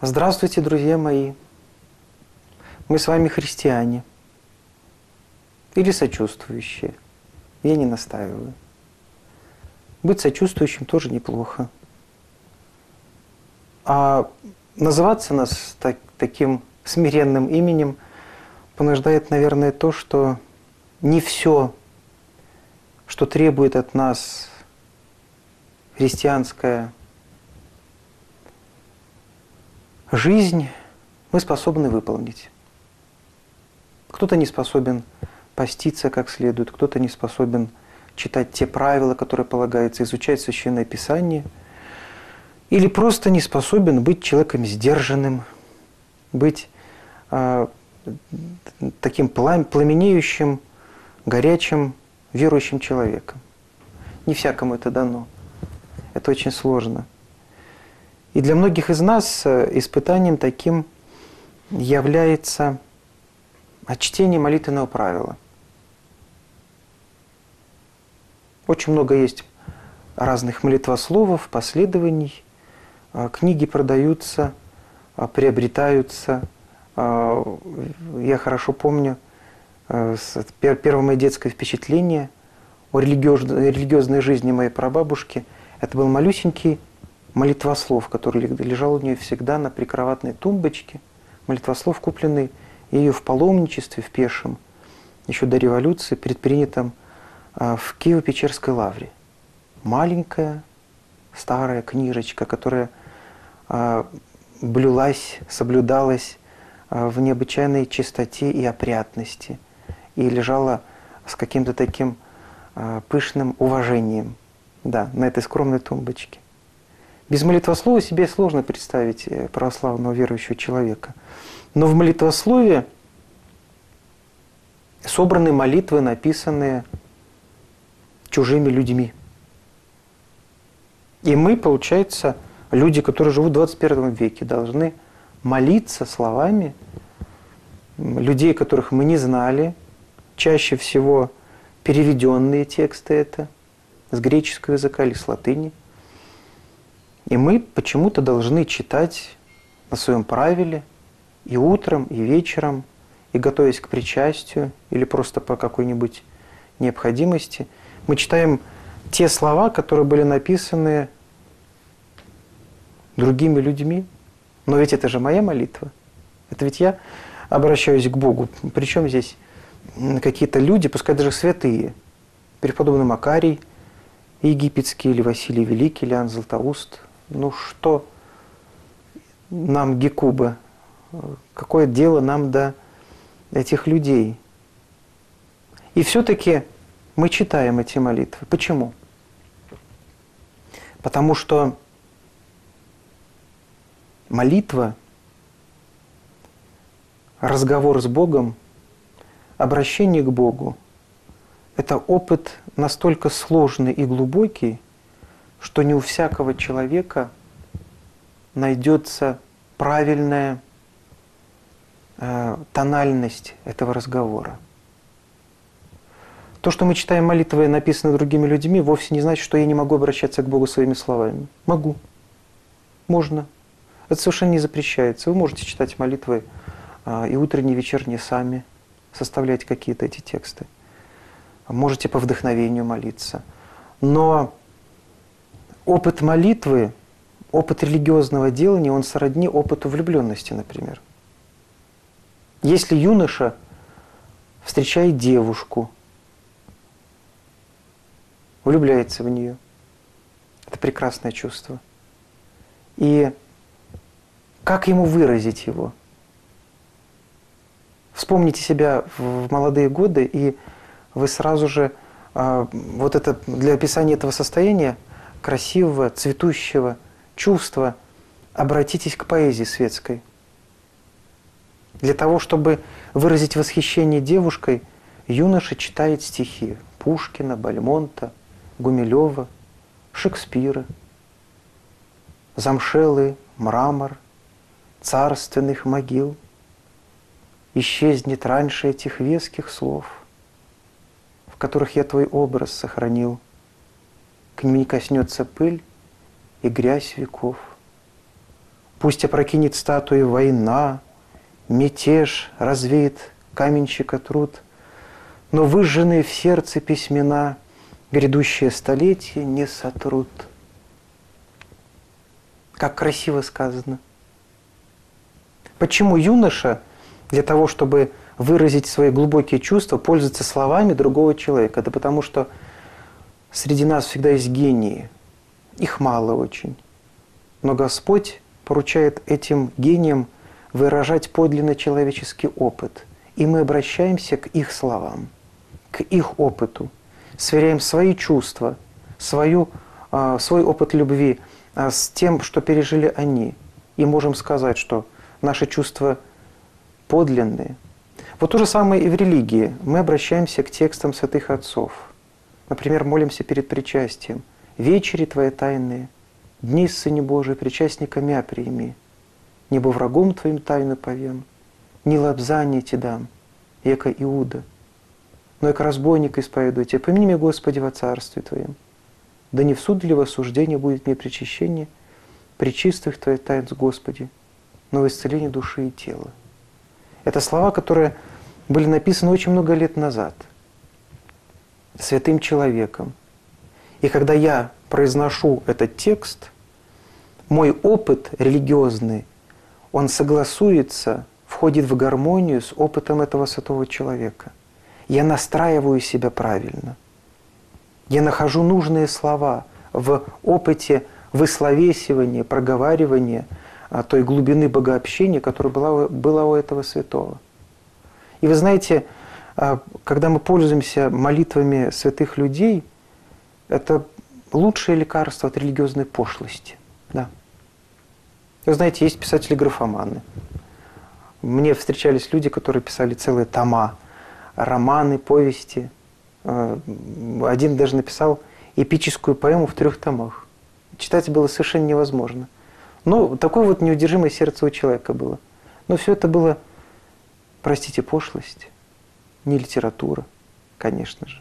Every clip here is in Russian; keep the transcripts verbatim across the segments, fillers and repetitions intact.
Здравствуйте, друзья мои! Мы с вами христиане или сочувствующие. Я не настаиваю. Быть сочувствующим тоже неплохо. А называться нас так, таким смиренным именем понуждает, наверное, то, что не все, что требует от нас христианская жизнь, мы способны выполнить. Кто-то не способен поститься как следует, кто-то не способен читать те правила, которые полагается, изучать Священное Писание, или просто не способен быть человеком сдержанным, быть э, таким пламенеющим, горячим, верующим человеком. Не всякому это дано. Это очень сложно. И для многих из нас испытанием таким является чтение молитвенного правила. Очень много есть разных молитвословов, последований. Книги продаются, приобретаются. Я хорошо помню первое мое детское впечатление о религиозной жизни моей прабабушки. Это был малюсенький молитвослов, который лежал у нее всегда на прикроватной тумбочке. Молитвослов, купленный ею в паломничестве, в пешем, еще до революции, предпринятом в Киево-Печерской лавре. Маленькая, старая книжечка, которая блюлась, соблюдалась в необычайной чистоте и опрятности, и лежала с каким-то таким пышным уважением, да, на этой скромной тумбочке. Без молитвослова себе сложно представить православного верующего человека. Но в молитвослове собраны молитвы, написанные чужими людьми. И мы, получается, люди, которые живут в двадцать первом веке, должны молиться словами людей, которых мы не знали, чаще всего переведенные тексты это, с греческого языка или с латыни. И мы почему-то должны читать на своем правиле и утром, и вечером, и готовясь к причастию, или просто по какой-нибудь необходимости. Мы читаем те слова, которые были написаны другими людьми. Но ведь это же моя молитва. Это ведь я обращаюсь к Богу. Причем здесь какие-то люди, пускай даже святые, преподобный Макарий египетский, или Василий Великий, или Иоанн Златоуст. Ну что нам, Гекуба, какое дело нам до этих людей? И все-таки мы читаем эти молитвы. Почему? Потому что молитва, разговор с Богом, обращение к Богу – это опыт настолько сложный и глубокий, что не у всякого человека найдется правильная э, тональность этого разговора. То, что мы читаем молитвы, написанные другими людьми, вовсе не значит, что я не могу обращаться к Богу своими словами. Могу. Можно. Это совершенно не запрещается. Вы можете читать молитвы э, и утренние, и вечерние сами, составлять какие-то эти тексты. Можете по вдохновению молиться. Но опыт молитвы, опыт религиозного делания, он сродни опыту влюбленности, например. Если юноша встречает девушку, влюбляется в нее, это прекрасное чувство. И как ему выразить его? Вспомните себя в молодые годы, и вы сразу же, вот это для описания этого состояния, красивого, цветущего чувства, обратитесь к поэзии светской. Для того, чтобы выразить восхищение девушкой, юноша читает стихи Пушкина, Бальмонта, Гумилева, Шекспира, замшелый мрамор царственных могил исчезнет раньше этих веских слов, в которых я твой образ сохранил. К ним не коснется пыль и грязь веков. Пусть опрокинет статуи война, мятеж развеет каменщика труд, но выжженные в сердце письмена грядущее столетие не сотрут. Как красиво сказано. Почему юноша для того, чтобы выразить свои глубокие чувства, пользуется словами другого человека? Да потому что среди нас всегда есть гении. Их мало очень. Но Господь поручает этим гениям выражать подлинно человеческий опыт. И мы обращаемся к их словам, к их опыту. Сверяем свои чувства, свою, свой опыт любви с тем, что пережили они. И можем сказать, что наши чувства подлинные. Вот то же самое и в религии. Мы обращаемся к текстам святых отцов. Например, молимся перед причастием. «Вечери Твои тайные, дни Сыне Божий, причастника мя прими. Небо врагом Твоим тайну повем, ни лобзания Ти дам, яко Иуда. Но яко разбойника исповедуйте, помяни меня, Господи, во Царстве Твоем. Да не в суд ли во осуждение будет мне причащение, пречистых Твоих таинств, Господи, но в исцелении души и тела». Это слова, которые были написаны очень много лет назад святым человеком. И когда я произношу этот текст, мой опыт религиозный, он согласуется, входит в гармонию с опытом этого святого человека. Я настраиваю себя правильно. Я нахожу нужные слова в опыте высловесивания, проговаривания той глубины богообщения, которая была, была у этого святого. И вы знаете, когда мы пользуемся молитвами святых людей, это лучшее лекарство от религиозной пошлости. Да. Вы знаете, есть писатели-графоманы. Мне встречались люди, которые писали целые тома, романы, повести. Один даже написал эпическую поэму в трех томах. Читать было совершенно невозможно. Но такое вот неудержимое сердце у человека было. Но все это было, простите, пошлость, не литература, конечно же.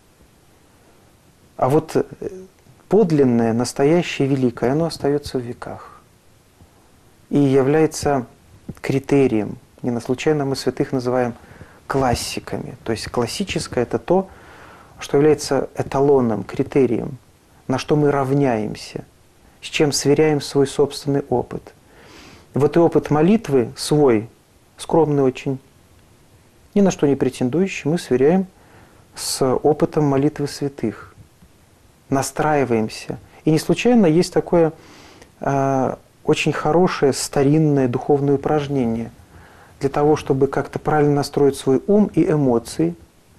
А вот подлинное, настоящее, великое, оно остается в веках. И является критерием. Не случайно мы святых называем классиками. То есть классическое – это то, что является эталоном, критерием, на что мы равняемся, с чем сверяем свой собственный опыт. Вот и опыт молитвы свой, скромный очень, ни на что не претендующий, мы сверяем с опытом молитвы святых. Настраиваемся. И не случайно есть такое э, очень хорошее старинное духовное упражнение для того, чтобы как-то правильно настроить свой ум и эмоции.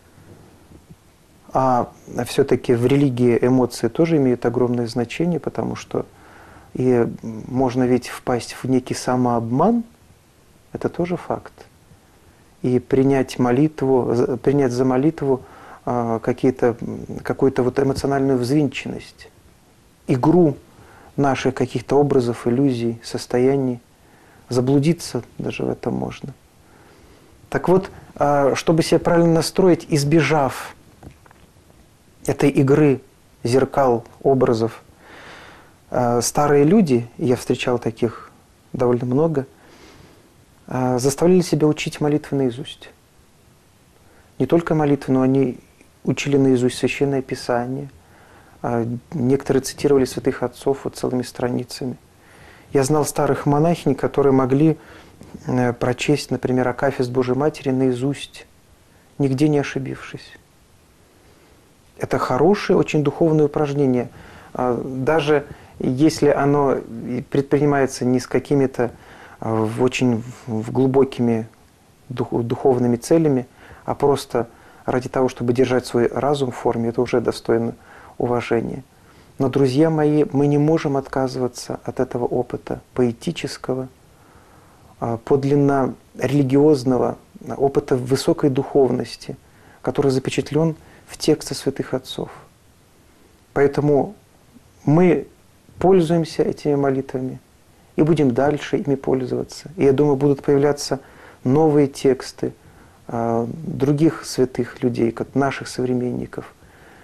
А все-таки в религии эмоции тоже имеют огромное значение, потому что и можно ведь впасть в некий самообман, это тоже факт. И принять молитву, принять за молитву какие-то, какую-то вот эмоциональную взвинченность, игру наших каких-то образов, иллюзий, состояний, заблудиться даже в этом можно. Так вот, чтобы себя правильно настроить, избежав этой игры зеркал, образов, старые люди, я встречал таких довольно много, заставляли себя учить молитвы наизусть. Не только молитвы, но они учили наизусть Священное Писание. Некоторые цитировали святых отцов вот целыми страницами. Я знал старых монахинь, которые могли прочесть, например, Акафист Божией Матери наизусть, нигде не ошибившись. Это хорошее, очень духовное упражнение. Даже если оно предпринимается не с какими-то очень глубокими духовными целями, а просто ради того, чтобы держать свой разум в форме, это уже достойно уважения. Но, друзья мои, мы не можем отказываться от этого опыта поэтического, подлинно религиозного, опыта высокой духовности, который запечатлен в тексте святых отцов. Поэтому мы пользуемся этими молитвами и будем дальше ими пользоваться. И я думаю, будут появляться новые тексты э, других святых людей, как наших современников,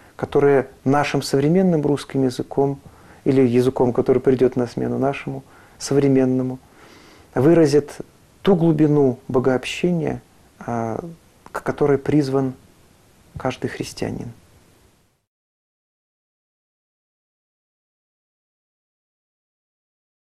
которые нашим современным русским языком или языком, который придет на смену нашему, современному, выразит ту глубину богообщения, к которой призван каждый христианин.